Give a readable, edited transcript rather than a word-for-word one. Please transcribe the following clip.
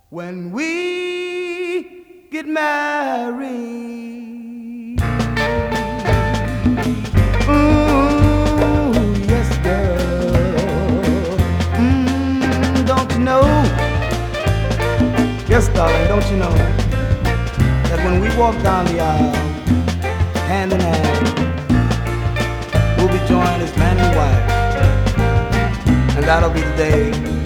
when we get married. Ooh, yes, girl. Don't you know? Yes, darling, don't you know that when we walk down the aisle, hand in hand, we'll be joined as man and wife, and that'll be the day